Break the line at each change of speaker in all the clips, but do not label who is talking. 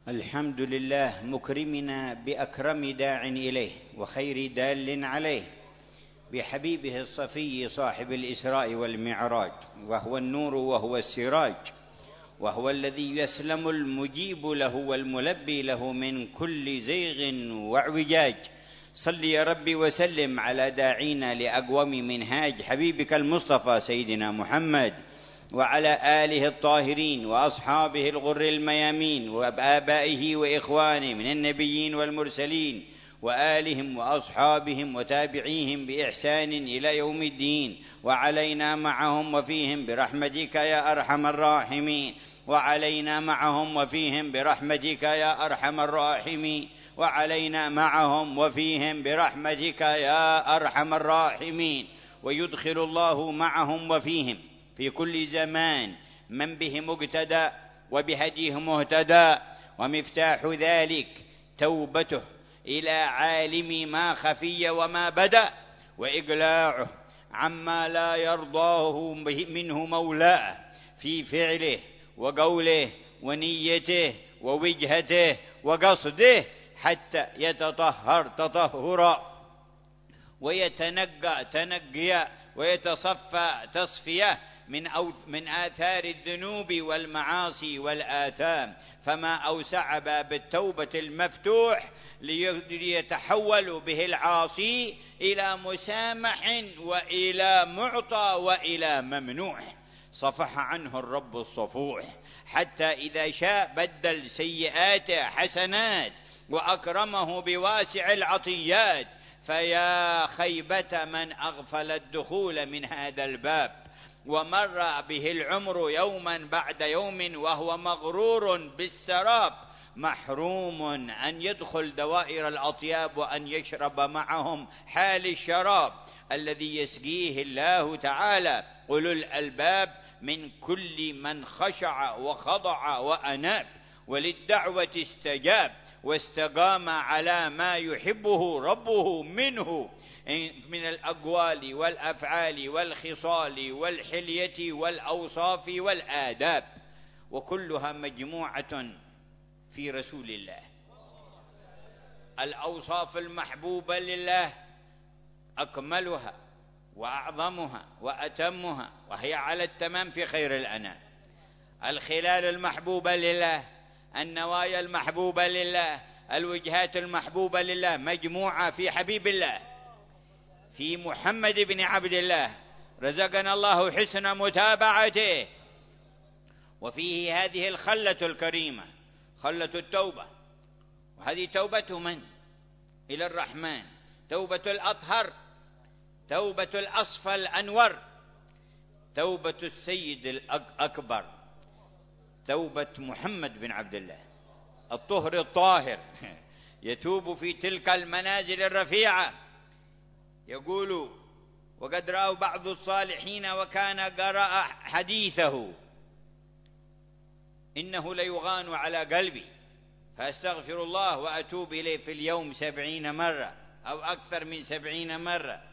الحمد لله مكرمنا بأكرم داع إليه وخير دال عليه، بحبيبه الصفي صاحب الإسراء والمعراج، وهو النور وهو السراج، وهو الذي يسلم المجيب له والملبي له من كل زيغ واعوجاج. صل يا ربي وسلم على داعينا لأقوم منهاج حبيبك المصطفى سيدنا محمد، وعلى آله الطاهرين وأصحابه الغر الميامين، وآبائه وإخوانه من النبيين والمرسلين، وآلهم وأصحابهم وتابعيهم بإحسان إلى يوم الدين، وعلينا معهم وفيهم برحمتك يا أرحم الراحمين، وعلينا معهم وفيهم برحمتك يا أرحم الراحمين، وعلينا معهم وفيهم برحمتك يا أرحم الراحمين. ويدخل الله معهم وفيهم في كل زمان من به مقتدى وبهديه مهتدى، ومفتاح ذلك توبته إلى عالم ما خفي وما بدا، وإقلاعه عما لا يرضاه منه مولاه في فعله وقوله ونيته ووجهته وقصده، حتى يتطهر تطهرا ويتنقى تنقيا ويتصفى تصفية من آثار الذنوب والمعاصي والآثام. فما أوسع باب التوبة المفتوح ليتحول به العاصي إلى مسامح وإلى معطى وإلى ممنوح. صفح عنه الرب الصفوح، حتى إذا شاء بدل سيئاته حسنات وأكرمه بواسع العطيات. فيا خيبة من أغفل الدخول من هذا الباب، ومر به العمر يوما بعد يوم وهو مغرور بالسراب، محروم أن يدخل دوائر الأطياب وأن يشرب معهم حال الشراب الذي يسقيه الله تعالى أولو الألباب من كل من خشع وخضع وأناب وللدعوة استجاب، واستقام على ما يحبه ربه منه من الأقوال والأفعال والخصال والحلية والأوصاف والآداب، وكلها مجموعة في رسول الله. الأوصاف المحبوبة لله أكملها وأعظمها وأتمها، وهي على التمام في خير الأنام. الخلال المحبوبة لله، النوايا المحبوبة لله، الوجهات المحبوبة لله، مجموعة في حبيب الله، في محمد بن عبد الله، رزقنا الله حسن متابعته. وفيه هذه الخلة الكريمة، خلة التوبة، وهذه توبة من؟ إلى الرحمن، توبة الأطهر، توبة الأصفى الأنور، توبة السيد الأكبر، توبة محمد بن عبد الله الطهر الطاهر. يتوب في تلك المنازل الرفيعة. يقول: وقد رأوا بعض الصالحين وكان قرأ حديثه إنه ليغان على قلبي فأستغفر الله وأتوب إليه في اليوم 70 مرة أو أكثر من 70 مرة.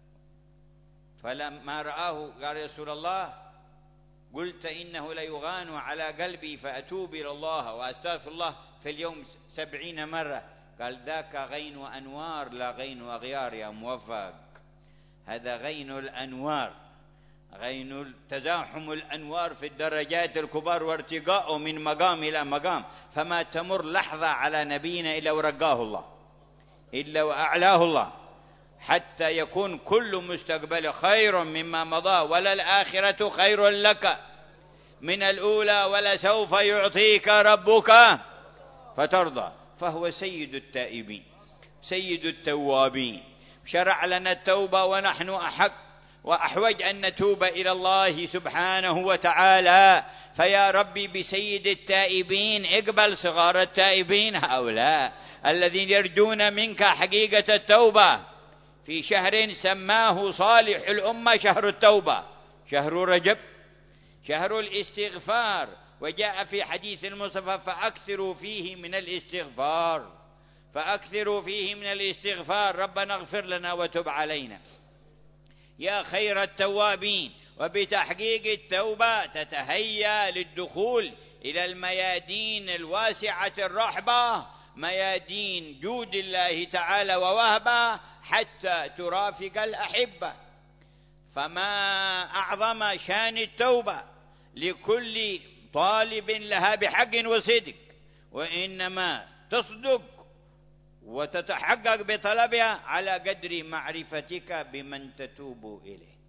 فلما رآه قال: يا رسول الله، قلت إنه ليغان على قلبي فأتوب إلى الله وأستغفر الله في اليوم 70 مرة. قال: ذاك غين أنوار لا غين أغيار يا موفق. هذا غين الأنوار، غين تزاحم الأنوار في الدرجات الكبار وارتقاء من مقام إلى مقام. فما تمر لحظة على نبينا إلا ورقاه الله، إلا وأعلاه الله، حتى يكون كل مستقبل خير مما مضى، ولا الآخرة خير لك من الأولى، ولسوف يعطيك ربك فترضى. فهو سيد التائبين سيد التوابين. شرع لنا التوبة ونحن أحق وأحوج أن نتوب إلى الله سبحانه وتعالى. فيا ربي بسيد التائبين اقبل صغار التائبين، هؤلاء الذين يرجون منك حقيقة التوبة، في شهر سماه صالح الأمة شهر التوبة، شهر رجب، شهر الاستغفار. وجاء في حديث المصطفى: فأكثروا فيه من الاستغفار، فأكثروا فيه من الاستغفار، ربنا اغفر لنا وتب علينا يا خير التوابين. وبتحقيق التوبة تتهيأ للدخول إلى الميادين الواسعة الرحبة، ميادين جود الله تعالى ووهبه، حتى ترافق الأحبة. فما أعظم شان التوبة لكل طالب لها بحق وصدق، وإنما تصدق وتتحقق بطلبها على قدر معرفتك بمن تتوب إليه.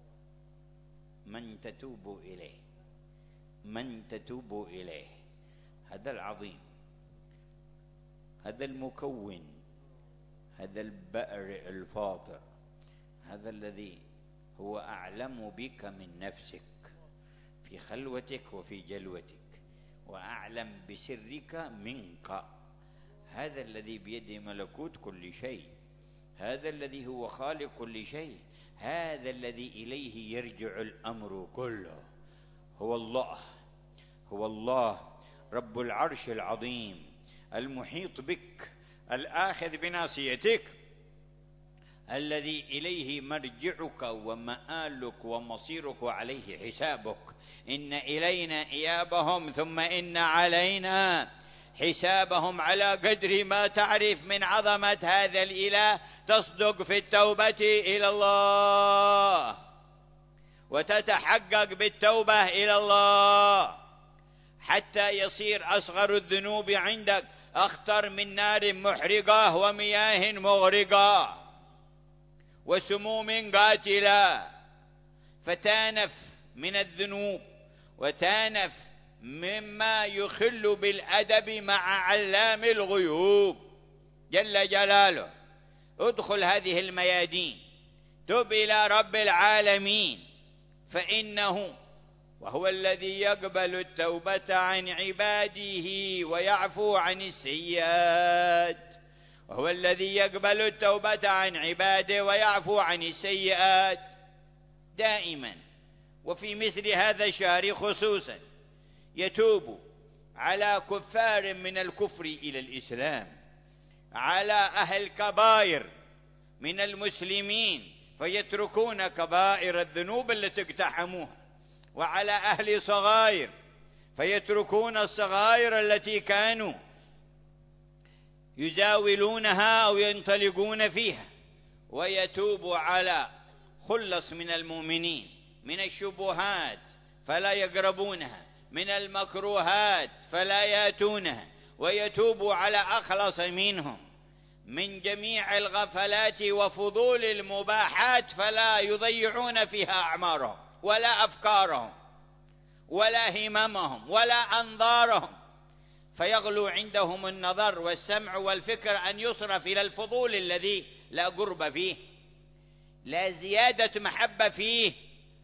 من تتوب إليه، من تتوب إليه، هذا العظيم، هذا المكون، هذا البئر الفاطر، هذا الذي هو أعلم بك من نفسك في خلوتك وفي جلوتك، وأعلم بسرك منك. هذا الذي بيده ملكوت كل شيء، هذا الذي هو خالق كل شيء، هذا الذي إليه يرجع الأمر كله. هو الله، هو الله رب العرش العظيم، المحيط بك، الآخذ بناصيتك، الذي إليه مرجعك ومآلك ومصيرك وعليه حسابك. إن إلينا إيابهم ثم إن علينا حسابهم. على قدر ما تعرف من عظمة هذا الإله تصدق في التوبة إلى الله، وتتحقق بالتوبة إلى الله، حتى يصير أصغر الذنوب عندك أخطر من نار محرقة ومياه مغرقة وسموم قاتلة. فتانف من الذنوب، وتانف مما يخل بالأدب مع علام الغيوب جل جلاله. ادخل هذه الميادين، تب إلى رب العالمين، فإنه وهو الذي يقبل التوبة عن عباده ويعفو عن السيئات، وهو الذي يقبل التوبة عن عباده ويعفو عن السيئات دائما. وفي مثل هذا الشهر خصوصا يتوب على كفار من الكفر إلى الإسلام، على أهل كبائر من المسلمين فيتركون كبائر الذنوب التي اقتحموها، وعلى أهل صغائر فيتركون الصغائر التي كانوا يزاولونها أو ينطلقون فيها، ويتوب على خلص من المؤمنين من الشبهات فلا يقربونها، من المكروهات فلا يأتونها، ويتوب على أخلص منهم من جميع الغفلات وفضول المباحات فلا يضيعون فيها أعمارهم ولا أفكارهم ولا هممهم ولا أنظارهم، فيغلو عندهم النظر والسمع والفكر أن يصرف إلى الفضول الذي لا قرب فيه، لا زيادة محبة فيه،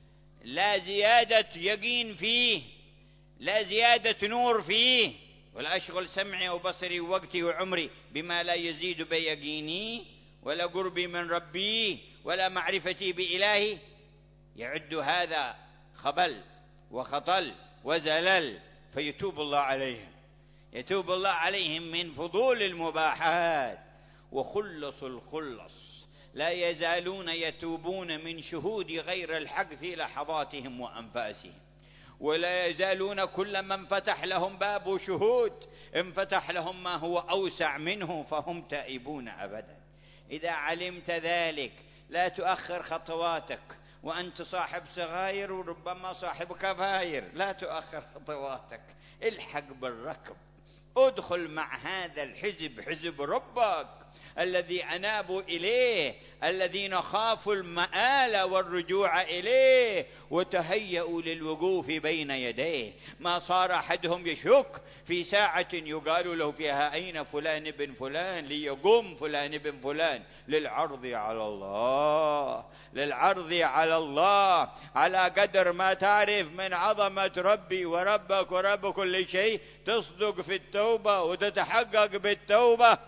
لا زيادة يقين فيه، لا زيادة نور فيه. ولا أشغل سمعي وبصري ووقتي وعمري بما لا يزيد بيقيني ولا قربي من ربي ولا معرفتي بإلهي. يعد هذا خبل وخطل وزلل، فيتوب الله عليهم، يتوب الله عليهم من فضول المباحات. وخلص الخلص لا يزالون يتوبون من شهود غير الحق في لحظاتهم وأنفاسهم، ولا يزالون كل من فتح لهم باب شهود انفتح لهم ما هو أوسع منه فهم تائبون أبدا. إذا علمت ذلك لا تؤخر خطواتك، وأنت صاحب صغائر وربما صاحب كبائر، لا تؤخر خطواتك، الحق بالركب، ادخل مع هذا الحزب، حزب ربك الذي أنابوا إليه، الذين خافوا المآل والرجوع إليه وتهيأوا للوقوف بين يديه. ما صار أحدهم يشك في ساعة يقال له فيها أين فلان بن فلان ليقوم فلان بن فلان للعرض على الله، للعرض على الله، على قدر ما تعرف من عظمة ربي وربك ورب كل شيء تصدق في التوبة وتتحقق بالتوبة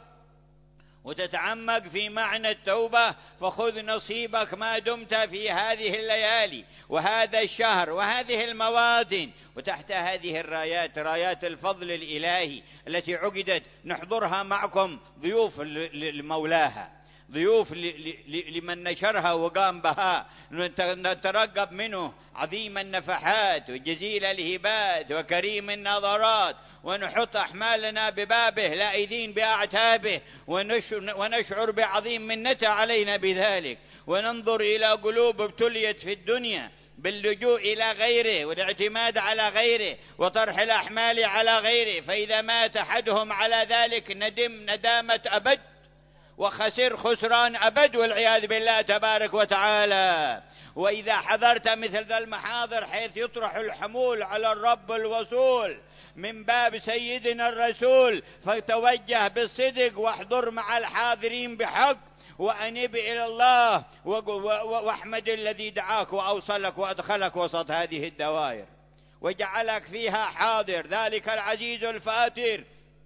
وتتعمق في معنى التوبة. فخذ نصيبك ما دمت في هذه الليالي وهذا الشهر وهذه المواطن وتحت هذه الرايات، رايات الفضل الإلهي التي عقدت نحضرها معكم ضيوف لمولاها، ضيوف لمن نشرها وقام بها، نترقب منه عظيم النفحات وجزيل الهبات وكريم النظرات، ونحط أحمالنا ببابه لائذين بأعتابه، ونشعر بعظيم منته علينا بذلك، وننظر إلى قلوب ابتليت في الدنيا باللجوء إلى غيره والاعتماد على غيره وطرح الأحمال على غيره، فإذا مات أحدهم على ذلك ندم ندامة أبد وخسر خسران أبد والعياذ بالله تبارك وتعالى. وإذا حضرت مثل ذا المحاضر حيث يطرح الحمول على الرب الوصول من باب سيدنا الرسول، فتوجه بالصدق واحضر مع الحاضرين بحق، وأنب إلى الله واحمد الذي دعاك وأوصلك وأدخلك وسط هذه الدوائر وجعلك فيها حاضر، ذلك العزيز الفاتر.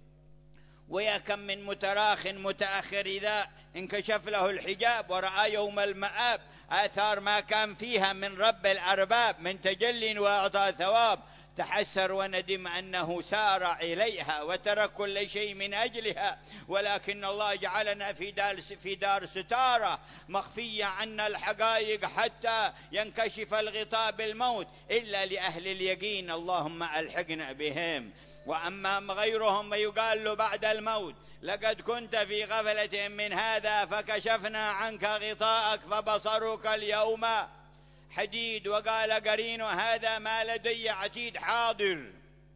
ويا كم من متراخ متأخر إذا انكشف له الحجاب ورأى يوم المآب آثار ما كان فيها من رب الأرباب من تجل وإعطاء ثواب، تحسر وندم أنه سار إليها وترك كل شيء من أجلها، ولكن الله جعلنا في دار ستارة مخفية عنا الحقائق حتى ينكشف الغطاء بالموت إلا لأهل اليقين، اللهم ألحقنا بهم. وأما غيرهم يقال له بعد الموت لقد كنت في غفلة من هذا فكشفنا عنك غطاءك فبصرك اليوم حديد. وقال قرين هذا ما لدي عتيد حاضر.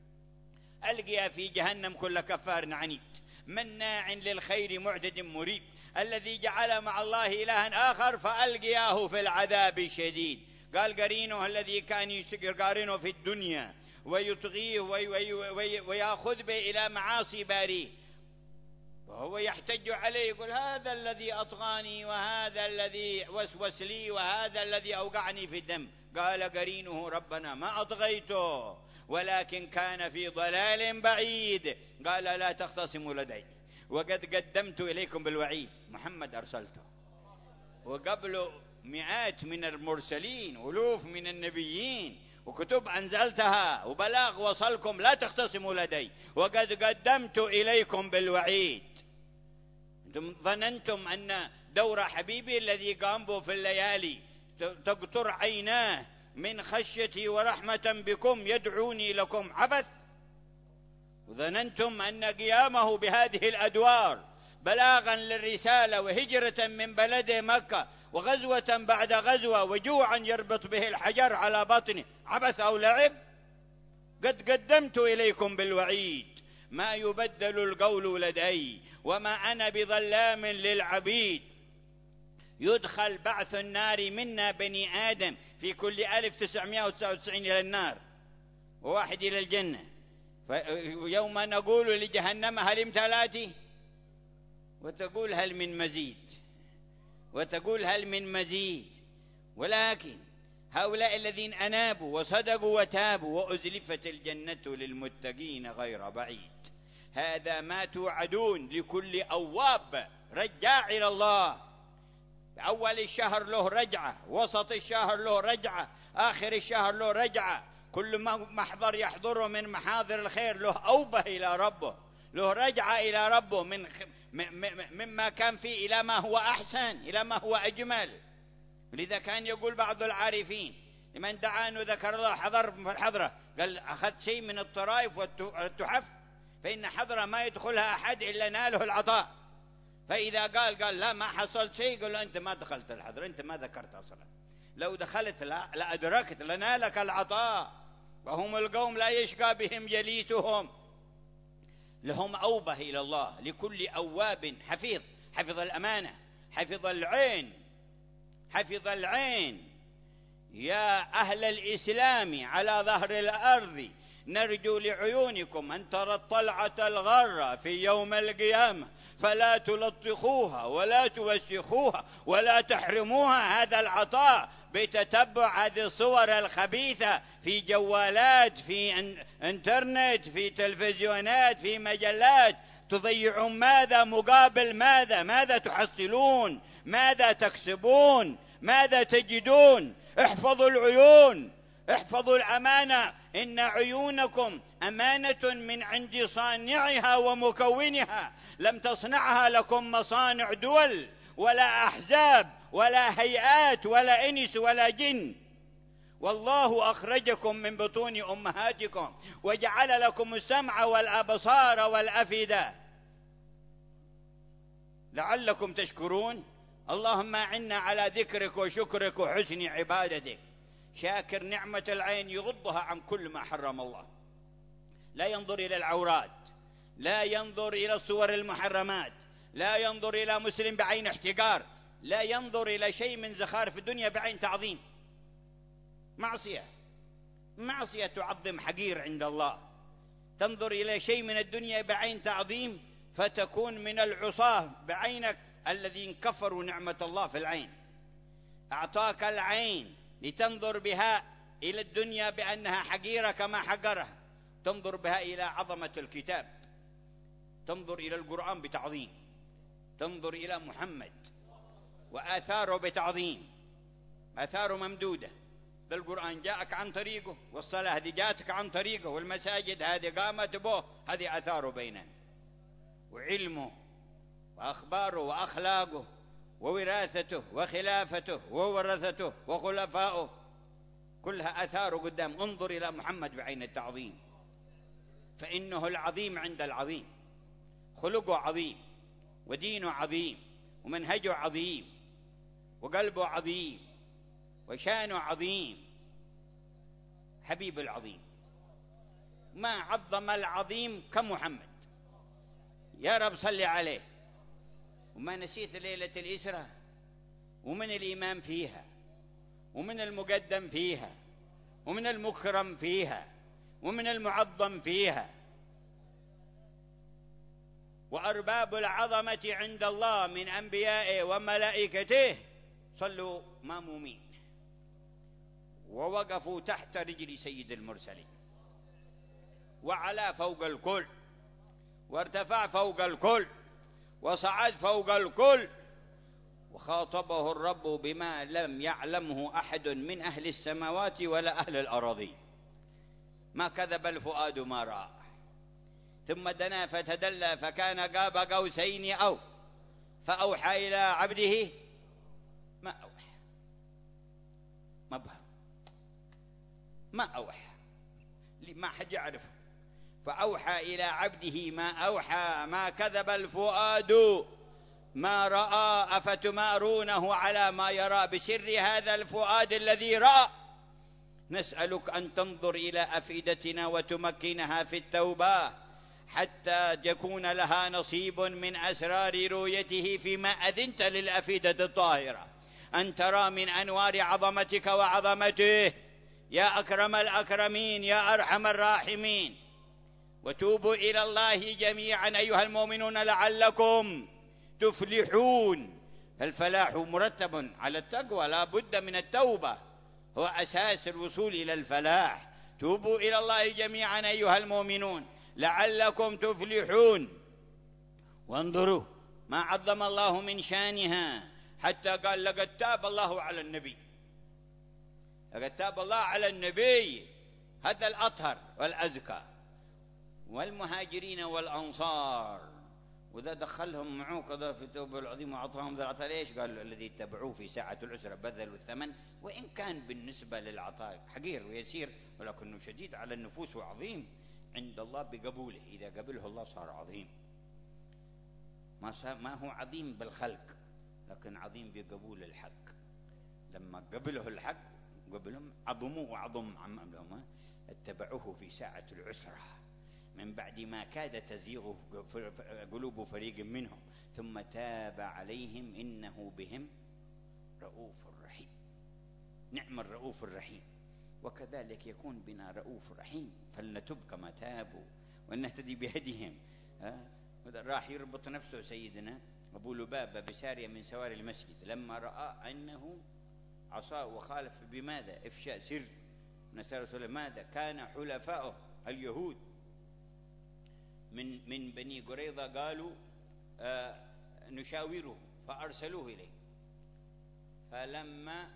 ألقي في جهنم كل كفار عنيد مناع للخير معتد مريب، الذي جعل مع الله إلها آخر فألقياه في العذاب الشديد. قال قرينه الذي كان يقارنه في الدنيا ويطغيه ويأخذ به إلى معاصي باريه، وهو يحتج عليه يقول هذا الذي أطغاني وهذا الذي وسوس لي وهذا الذي أوقعني في الدم. قال قرينه ربنا ما أطغيته ولكن كان في ضلال بعيد. قال لا تختصموا لدي وقد قدمت إليكم بالوعيد. محمد أرسلته وقبله مئات من المرسلين ألوف من النبيين وكتب أنزلتها وبلاغ وصلكم، لا تختصموا لدي وقد قدمت إليكم بالوعيد. أنتم ظننتم أن دور حبيبي الذي قام به في الليالي تقطر عيناه من خشيتي ورحمة بكم يدعوني لكم عبث، وظننتم أن قيامه بهذه الأدوار بلاغا للرسالة وهجرة من بلد مكة وغزوة بعد غزوة وجوعا يربط به الحجر على بطنه عبث أو لعب. قد قدمت إليكم بالوعيد ما يبدل القول لدي وما أنا بظلام للعبيد. يدخل بعث النار منا بني آدم في كل 1999 إلى النار وواحد إلى الجنة. يوم نقول لجهنم هل امتلأت وتقول هل من مزيد وتقول هل من مزيد. ولكن هؤلاء الذين أنابوا وصدقوا وتابوا وأزلفت الجنة للمتقين غير بعيد. هذا ما توعدون لكل أواب رجاع إلى الله. أول الشهر له رجعة، وسط الشهر له رجعة، آخر الشهر له رجعة. كل محضر يحضره من محاضر الخير له أوبة إلى ربه، له رجعة إلى ربه مما كان فيه إلى ما هو أحسن، إلى ما هو أجمل. لذا كان يقول بعض العارفين لمن دعا أنه ذكر الله حضر في الحضرة قال أخذت شيء من الطرائف والتحف فإن حضرة ما يدخلها أحد إلا ناله العطاء. فإذا قال لا ما حصلت شيء قال له أنت ما دخلت الحضرة، أنت ما ذكرت أصلا، لو دخلت لأدركت لنالك العطاء. وهم القوم لا يشقى بهم جليسهم، لهم أوبة إلى الله. لكل أواب حفيظ، حفظ الأمانة، حفظ العين، حفظ العين. يا أهل الإسلام على ظهر الأرض نرجو لعيونكم أن ترى الطلعة الغرة في يوم القيامة فلا تلطخوها ولا توسخوها ولا تحرموها هذا العطاء بتتبع هذه الصور الخبيثة في جوالات، في انترنت، في تلفزيونات، في مجلات. تضيعون ماذا مقابل ماذا؟ ماذا تحصلون؟ ماذا تكسبون؟ ماذا تجدون؟ احفظوا العيون، احفظوا الأمانة. إن عيونكم أمانة من عند صانعها ومكونها، لم تصنعها لكم مصانع دول ولا أحزاب ولا هيئات ولا إنس ولا جن. والله أخرجكم من بطون أمهاتكم وجعل لكم السمع والأبصار والأفئدة لعلكم تشكرون. اللهم أعنا على ذكرك وشكرك وحسن عبادتك. شاكر نعمة العين يغضها عن كل ما حرم الله، لا ينظر إلى العورات، لا ينظر إلى الصور المحرمات، لا ينظر إلى مسلم بعين احتقار، لا ينظر إلى شيء من زخارف الدنيا بعين تعظيم. معصية تعظم حقير عند الله. تنظر إلى شيء من الدنيا بعين تعظيم فتكون من العصاة بعينك الذين كفروا نعمة الله في العين. أعطاك العين لتنظر بها إلى الدنيا بأنها حقيرة كما حقرها، تنظر بها إلى عظمة الكتاب، تنظر إلى القرآن بتعظيم، تنظر إلى محمد وآثاره بتعظيم. آثاره ممدودة. ذا القرآن جاءك عن طريقه، والصلاة هذه جاءتك عن طريقه، والمساجد هذه قامت به، هذه آثاره بيننا. وعلمه وأخباره وأخلاقه ووراثته وخلافته وورثته وخلفائه كلها آثاره قدام. انظر إلى محمد بعين التعظيم، فإنه العظيم عند العظيم، خلقه عظيم ودينه عظيم ومنهجه عظيم وقلبه عظيم وشانه عظيم. حبيب العظيم، ما عظم العظيم كمحمد. يا رب صل عليه. وما نسيت ليلة الإسراء، ومن الإمام فيها، ومن المقدم فيها، ومن المكرم فيها، ومن المعظم فيها. وأرباب العظمة عند الله من أنبيائه وملائكته صلوا مامومين ووقفوا تحت رجل سيد المرسلين، وعلى فوق الكل، وارتفع فوق الكل، وصعد فوق الكل. وخاطبه الرب بما لم يعلمه أحد من أهل السماوات ولا أهل الأراضي. ما كذب الفؤاد ما رأى. ثم دنا فتدلى فكان قاب قوسين أو فأوحى إلى عبده ما أوحى. مبهم، ما أوحى، ما حد يعرفه. فأوحى إلى عبده ما أوحى، ما كذب الفؤاد ما رأى، أفتمارونه على ما يرى بسر هذا الفؤاد الذي رأى. نسألك أن تنظر إلى أفئدتنا وتمكنها في التوبة حتى يكون لها نصيب من أسرار رؤيته فيما أذنت للأفئدة الطاهرة أن ترى من أنوار عظمتك وعظمته يا أكرم الأكرمين يا أرحم الراحمين. وتوبوا إلى الله جميعا أيها المؤمنون لعلكم تفلحون. فالفلاح مرتب على التقوى، لا بد من التوبة، هو أساس الوصول إلى الفلاح. توبوا إلى الله جميعا أيها المؤمنون لعلكم تفلحون. وانظروا ما عظم الله من شانها حتى قال لقد تاب الله على النبي، لقد تاب الله على النبي هذا الأطهر والأزكى، والمهاجرين والأنصار. وذا دخلهم معه كذا في التوبة العظيم وعطاهم ذا العطاء. ليش؟ قال الذي اتبعوه في ساعة العسرة بذلوا الثمن، وإن كان بالنسبة للعطاء حقير ويسير ولكنه شديد على النفوس وعظيم عند الله بقبوله. إذا قبله الله صار عظيم. ما هو عظيم بالخلق لكن عظيم بقبول الحق. لما قبله الحق قبلهم عظموه وعظم عمهم، اتبعوه في ساعة العسرة من بعد ما كاد تزيغ قلوب فريق منهم ثم تاب عليهم إنه بهم رؤوف رحيم. نعم الرؤوف الرحيم. وكذلك يكون بنا رؤوف رحيم، فلنتب كما تابوا ونهتدي بهديهم. راح يربط نفسه سيدنا أبو لبابة بسارية من سواري المسجد لما رأى أنه عصاه وخالف بماذا؟ إفشاء سر نسأل رسول الله. ماذا كان حلفاؤه اليهود من بني قريظة قالوا نشاوره فأرسلوه إليه، فلما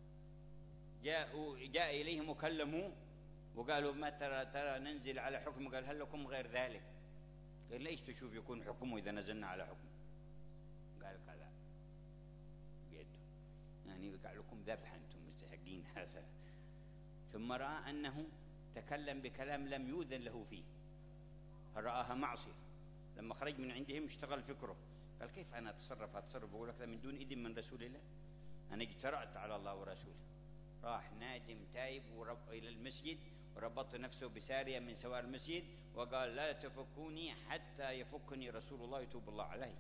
جاء إليهم وكلموه وقالوا ما ترى ننزل على حكم، قال هل لكم غير ذلك؟ قال ليش تشوف يكون حكمه إذا نزلنا على حكم؟ قال كذا. يعني يقع لكم ذبح، أنتم مستحقين هذا. ثم رأى أنه تكلم بكلام لم يؤذن له فيه، رآها معصية. لما خرج من عندهم اشتغل فكره، قال كيف أنا أتصرف بقول لك من دون إذن من رسول الله؟ أنا اجترأت على الله ورسوله. راح نادم تايب إلى المسجد، وربط نفسه بسارية من سوار المسجد، وقال لا تفكوني حتى يفكني رسول الله يتوب الله عليه.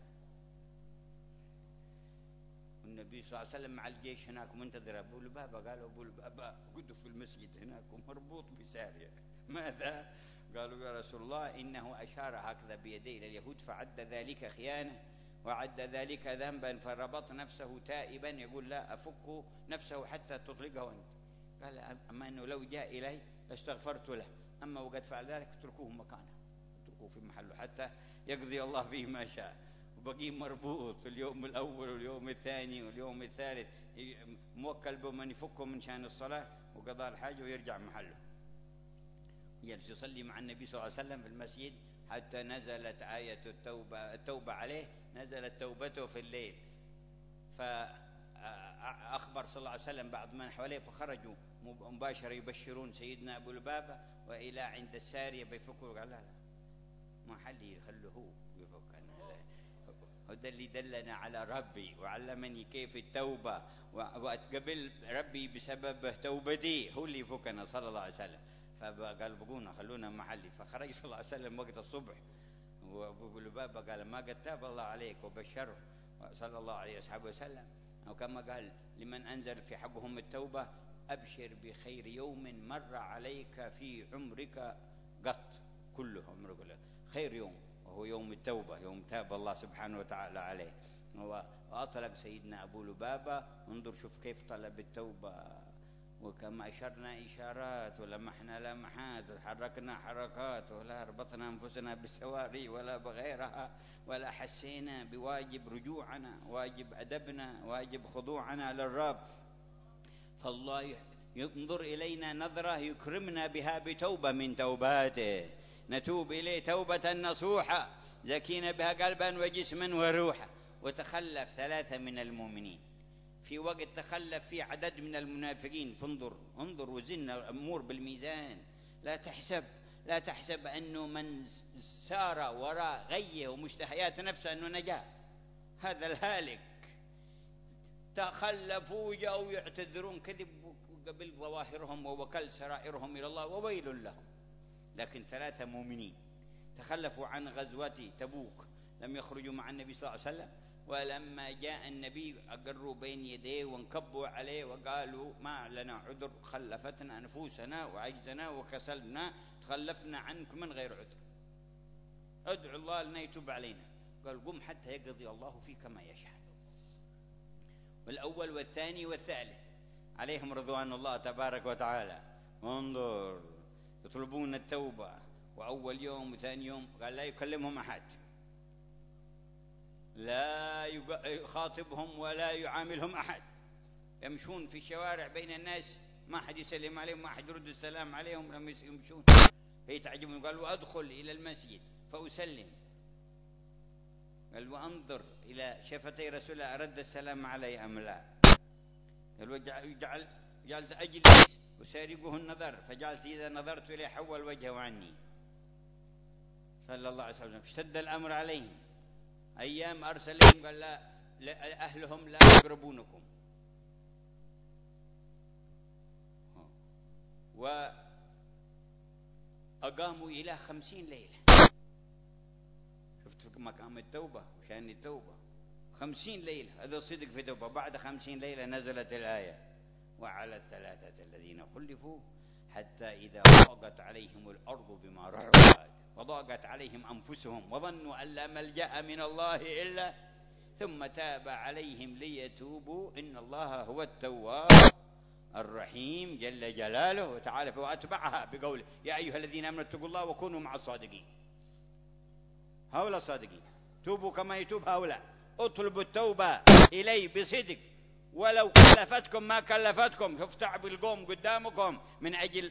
والنبي صلى الله عليه وسلم مع الجيش هناك منتظر أبو لبابة. قالوا أبو لبابة قد في المسجد هناك ومربوط بسارية، ماذا؟ قالوا يا رسول الله إنه أشار هكذا بيديه إلى اليهود فعد ذلك خيانة وعد ذلك ذنبا، فربط نفسه تائبا يقول لا أفك نفسه حتى تطلقه أنت. قال أما أنه لو جاء إلي استغفرت له، أما وقد فعل ذلك اتركوه مكانه، اتركوه في محله حتى يقضي الله به ما شاء. وبقي مربوط اليوم الأول واليوم الثاني واليوم الثالث، موكل بمن يفكه من شان الصلاة وقضاء الحاجة ويرجع محله. يجلس يصلي مع النبي صلى الله عليه وسلم في المسجد حتى نزلت آية التوبة عليه، نزلت توبته في الليل. فأخبر صلى الله عليه وسلم بعض من حواليه، فخرجوا مباشرة يبشرون سيدنا أبو لبابة، وإلى عند السارية بيفكوا. قال لا ما حد يخلوه هو يفك. هذا اللي دلنا على ربي وعلمني كيف التوبة، وقبل ربي بسبب توبتي هو اللي يفكنا صلى الله عليه وسلم. فقال بقونا خلونا محلي. فخرج صلى الله عليه وسلم وقت الصبح، وابو لبابة قال ما قد تاب الله عليك، وبشره صلى الله عليه وسلم. وكما قال لمن أنزل في حقهم التوبة أبشر بخير يوم مر عليك في عمرك قط، كله عمرك خير يوم، وهو يوم التوبة، يوم تاب الله سبحانه وتعالى عليه. وأطلق سيدنا أبو لبابة. انظر شوف كيف طلب التوبة، وكما أشرنا إشارات ولمحنا لمحات وحركنا حركات، ولا ربطنا أنفسنا بالسواري ولا بغيرها، ولا حسينا بواجب رجوعنا، واجب أدبنا، واجب خضوعنا للرب. فالله ينظر إلينا نظرة يكرمنا بها بتوبة من توباته، نتوب إليه توبة نصوحة زكينا بها قلبا وجسما وروحا. وتخلف 3 من المؤمنين في وقت تخلف فيه عدد من المنافقين. انظر وزن الأمور بالميزان. لا تحسب أنه من سار وراء غيه ومشتهيات نفسه أنه نجا، هذا الهالك. تخلفوا جاءوا يعتذرون كذب قبل ظواهرهم ووكل سرائرهم إلى الله وويل لهم. لكن 3 مؤمنين تخلفوا عن غزوة تبوك، لم يخرجوا مع النبي صلى الله عليه وسلم. ولما جاء النبي أقروا بين يديه وانكبوا عليه وقالوا ما لنا عذر، خلفتنا نفوسنا وعجزنا وكسلنا، تخلفنا عنك من غير عذر، ادعو الله لنا يتوب علينا. قال قم حتى يقضي الله فيك ما يشاء. والأول والثاني والثالث عليهم رضوان الله تبارك وتعالى. انظر يطلبون التوبة، وأول يوم وثاني يوم قال لا يكلمهم أحد، لا يخاطبهم ولا يعاملهم أحد. يمشون في الشوارع بين الناس ما حد يسلم عليهم، ما حد يرد السلام عليهم، لم يمشون. فيتعجبون. قال وأدخل إلى المسجد فأسلم. قال وأنظر إلى شفتي رسول الله أرد السلام علي أم لا. قال جعلت أجلس وسارقه النظر، فجعلت إذا نظرت إليه حول وجهه عني صلى الله عليه وسلم. اشتد الأمر عليهم. أيام أرسلهم قال لا أهلهم لا يقربونكم. وأقاموا إلى 50 ليلة. شفت مقام التوبة وشان التوبة 50 ليلة. هذا صدق في توبة. بعد 50 ليلة نزلت الآية وعلى 3 الذين خلفوا حتى إذا ضاقت عليهم الأرض بما رحبت وضاقت عليهم أنفسهم وظنوا أن لا ملجأ من الله إلا ثم تاب عليهم ليتوبوا إن الله هو التواب الرحيم جل جلاله وتعالى. وأتبعها بقوله يا أيها الذين آمنوا اتقوا الله وكونوا مع الصادقين. هؤلاء الصادقين توبوا كما يتوب هؤلاء. اطلبوا التوبة إليه بصدق ولو كلفتكم ما كلفتكم. تفتع بالقوم قدامكم من أجل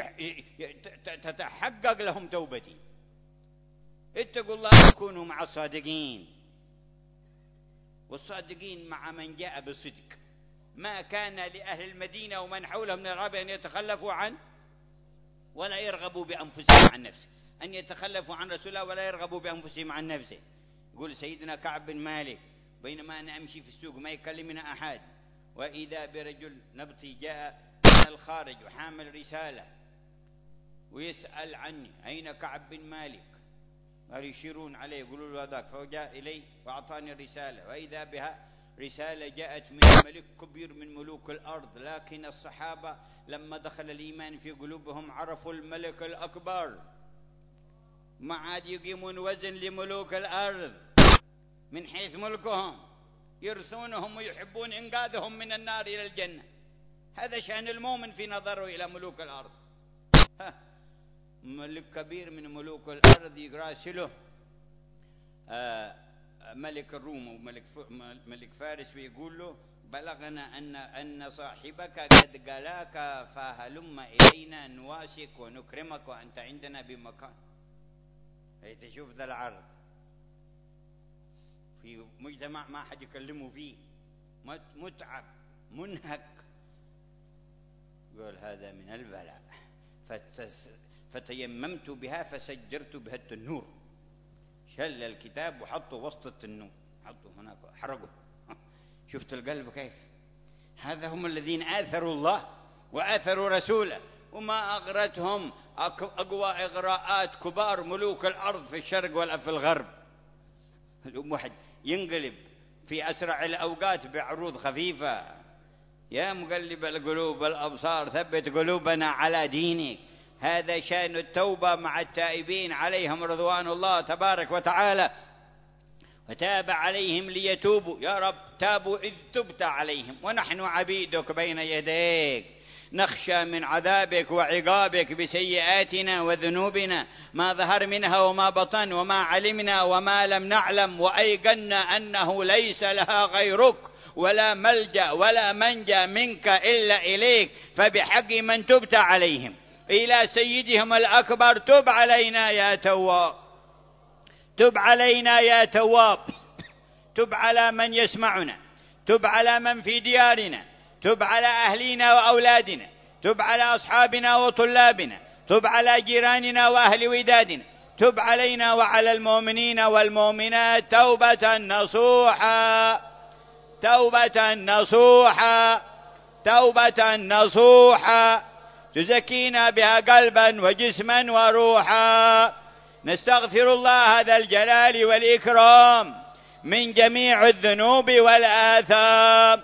تتحقق لهم توبتي. اتقوا الله وكونوا مع الصادقين. والصادقين مع من جاء بالصدق ما كان لأهل المدينة ومن حولهم من العرب أن يتخلفوا عن ولا يرغبوا بأنفسهم عن نفسه، أن يتخلفوا عن رسول الله ولا يرغبوا بأنفسهم عن نفسه. يقول سيدنا كعب بن مالك: بينما أنا أمشي في السوق ما يكلمنا أحد، وإذا برجل نبطي جاء من الخارج وحامل رسالة ويسأل عني: أين كعب بن مالك؟ قالوا يشيرون عليه يقولوا له هذاك، فجاء إلي وأعطاني الرسالة، وإذا بها رسالة جاءت من ملك كبير من ملوك الأرض، لكن الصحابة لما دخل الإيمان في قلوبهم عرفوا الملك الأكبر، ما عاد يقيمون وزن لملوك الأرض من حيث ملكهم، يرثونهم ويحبون إنقاذهم من النار إلى الجنة. هذا شأن المؤمن في نظره إلى ملوك الأرض. ملك كبير من ملوك الأرض يراسله ملك الروم وملك فارس ويقول له: بلغنا أن صاحبك قد قلاك فهلم إلينا نواسك ونكرمك وأنت عندنا بمكان. أي تشوف ذا العرض في مجتمع ما حد يكلمه فيه، متعب منهك، يقول هذا من البلاء. فتيممت بها فسجرت بها التنور، شل الكتاب وحطه وسط التنور، حطه هناك حرقه. شفت القلب كيف؟ هذا هم الذين آثروا الله وآثروا رسوله، وما أغرتهم أقوى إغراءات كبار ملوك الأرض في الشرق ولا في الغرب. واحد ينقلب في أسرع الأوقات بعروض خفيفة: يا مقلب القلوب والأبصار ثبت قلوبنا على دينك. هذا شأن التوبة مع التائبين عليهم رضوان الله تبارك وتعالى. وتاب عليهم ليتوبوا، يا رب تابوا إذ تبت عليهم ونحن عبيدك بين يديك، نخشى من عذابك وعقابك بسيئاتنا وذنوبنا ما ظهر منها وما بطن، وما علمنا وما لم نعلم، وأيقنا أنه ليس لها غيرك، ولا ملجأ ولا منجا منك إلا إليك، فبحق من تبت عليهم إلى سيدهم الأكبر تب علينا يا تواب، تب علينا يا تواب، تب على من يسمعنا، تب على من في ديارنا، تب على أهلنا وأولادنا، تب على أصحابنا وطلابنا، تب على جيراننا وأهل ودادنا، تب علينا وعلى المؤمنين والمؤمنات توبة نصوحا، توبة نصوحا، توبة نصوحا تزكينا بها قلبا وجسما وروحا. نستغفر الله ذا الجلال والإكرام من جميع الذنوب والآثام.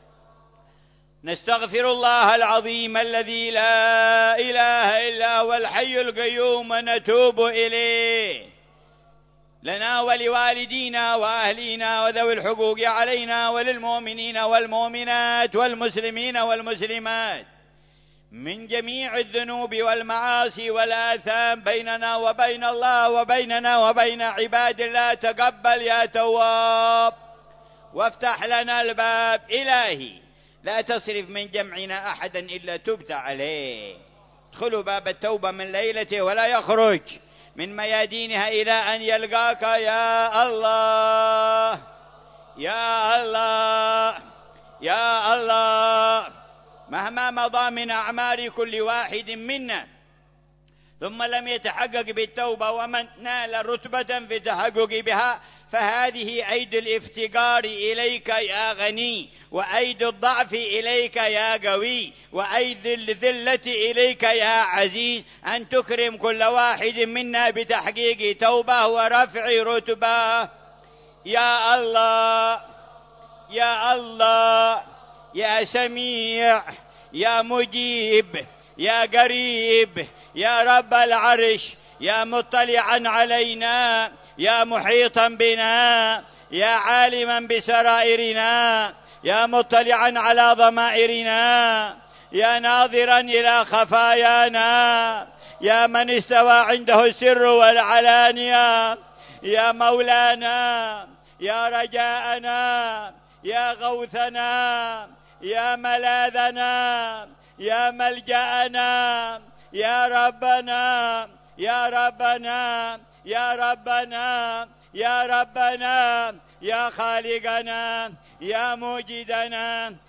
نستغفر الله العظيم الذي لا إله إلا هو الحي القيوم ونتوب إليه، لنا ولوالدينا وأهلينا وذوي الحقوق علينا وللمؤمنين والمؤمنات والمسلمين والمسلمات من جميع الذنوب والمعاصي والآثام بيننا وبين الله وبيننا وبين عباد الله. تقبل يا تواب وافتح لنا الباب. إلهي لا تصرف من جمعنا أحدا إلا تبت عليه. ادخلوا باب التوبة من ليلته ولا يخرج من ميادينها إلى أن يلقاك يا الله يا الله يا الله. مهما مضى من أعمار كل واحد منا ثم لم يتحقق بالتوبة ومن نال رتبة في التحقق بها، فهذه أيدي الافتقار إليك يا غني، وأيدي الضعف إليك يا قوي، وأيدي الذلة إليك يا عزيز، أن تكرم كل واحد منا بتحقيق توبة ورفع رتبة. يا الله يا الله يا سميع يا مجيب يا قريب يا رب العرش، يا مطلعا علينا، يا محيطا بنا، يا عالما بسرائرنا، يا مطلعا على ضمائرنا، يا ناظرا إلى خفايانا، يا من استوى عنده السر والعلانية، يا مولانا يا رجاءنا يا غوثنا يا ملاذنا يا ملجأنا يا ربنا يا ربنا يا ربنا يا ربنا يا خالقنا يا موجدنا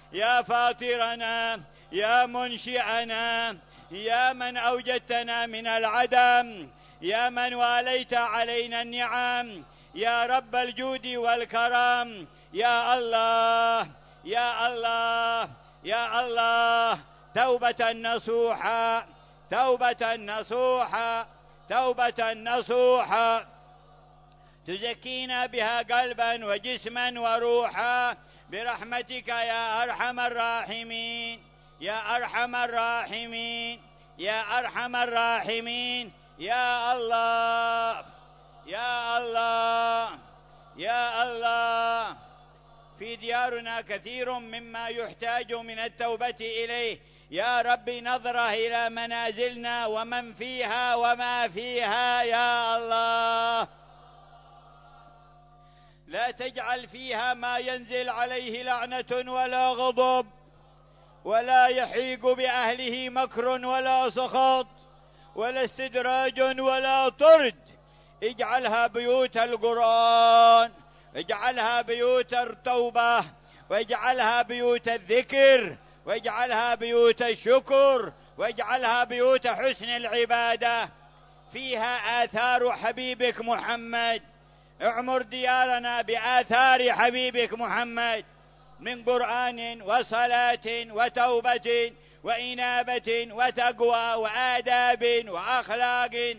يا فاطرنا، يا منشئنا، يا من أوجدتنا من العدم، يا من واليت علينا النعم، يا رب الجود والكرم، يا الله يا الله يا الله. توبة نصوحا، توبة نصوحا، توبة نصوحا تزكينا بها قلبا وجسما وروحا برحمتك يا أرحم الراحمين، يا أرحم الراحمين، يا أرحم الراحمين. يا الله يا الله يا الله. في ديارنا كثير مما يحتاج من التوبة إليه، يا رب نظرة إلى منازلنا ومن فيها وما فيها يا الله. لا تجعل فيها ما ينزل عليه لعنة ولا غضب، ولا يحيق بأهله مكر ولا سخط ولا استدراج ولا طرد. اجعلها بيوت القرآن، اجعلها بيوت التوبة، واجعلها بيوت الذكر، واجعلها بيوت الشكر، واجعلها بيوت حسن العبادة، فيها آثار حبيبك محمد. اعمر ديارنا بآثار حبيبك محمد من قرآن وصلاة وتوبة وإنابة وتقوى وآداب وأخلاق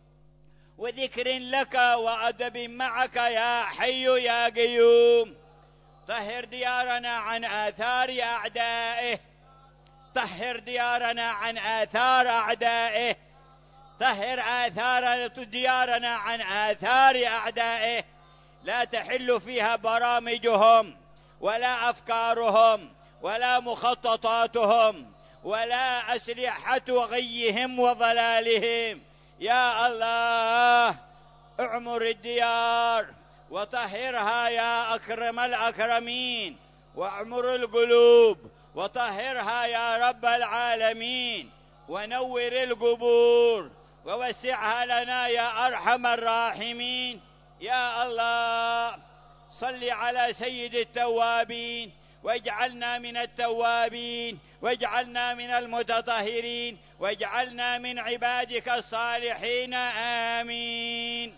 وذكر لك وأدب معك يا حي يا قيوم. طهر ديارنا عن آثار أعدائه، طهر ديارنا عن آثار أعدائه، طهر آثار ديارنا عن آثار أعدائه. لا تحل فيها برامجهم ولا أفكارهم ولا مخططاتهم ولا أسلحة غيهم وضلالهم. يا الله اعمر الديار وطهرها يا أكرم الأكرمين، واعمر القلوب وطهرها يا رب العالمين، ونور القبور ووسعها لنا يا أرحم الراحمين. يا الله صل على سيد التوابين، واجعلنا من التوابين، واجعلنا من المتطهرين، واجعلنا من عبادك الصالحين. آمين.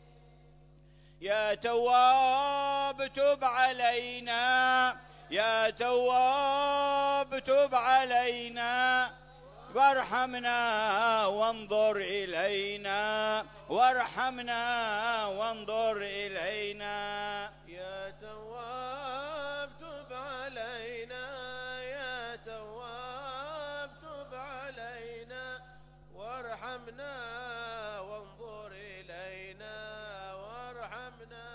يا تواب تب علينا، يا تواب تب علينا، وارحمنا وانظر إلينا، وارحمنا وانظر إلينا.
يا تواب تب علينا، يا تواب تب علينا، وارحمنا وانظر إلينا، وارحمنا